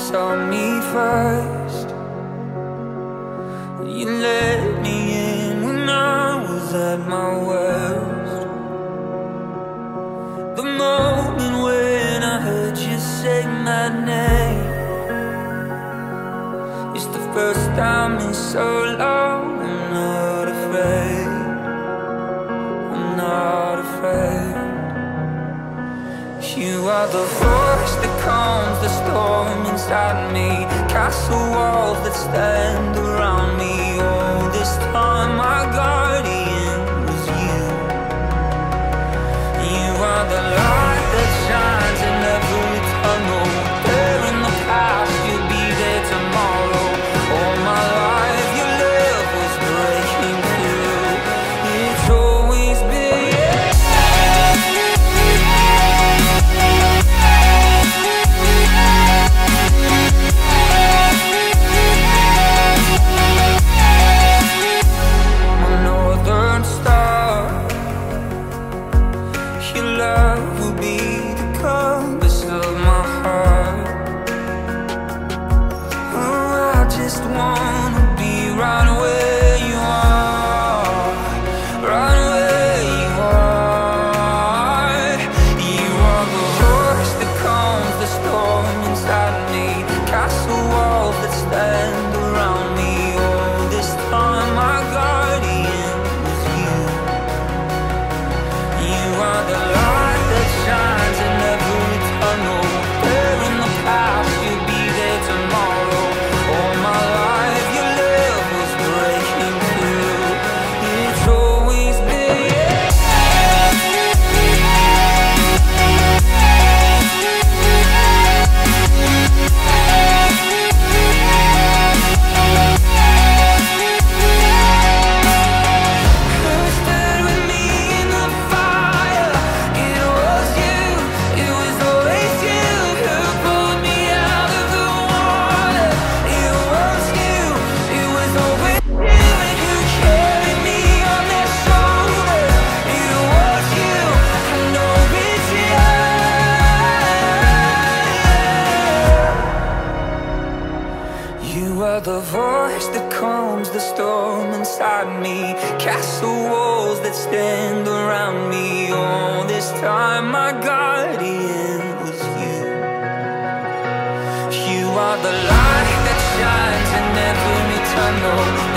saw me first. You let me in when I was at my worst. The moment when I heard you say my name, it's the first time in so long. I'm not afraid, I'm not afraid. You are the force that calms the storm inside me, castle walls that stand around me. All this time my guardian was you. You are the light that shines in every tunnel. There in the past, you'll be there tomorrow. All my life your love was breaking through. It's always been the voice that calms the storm inside me, castle walls that stand around me. All this time my guardian was you. You are the light that shines in every tunnel.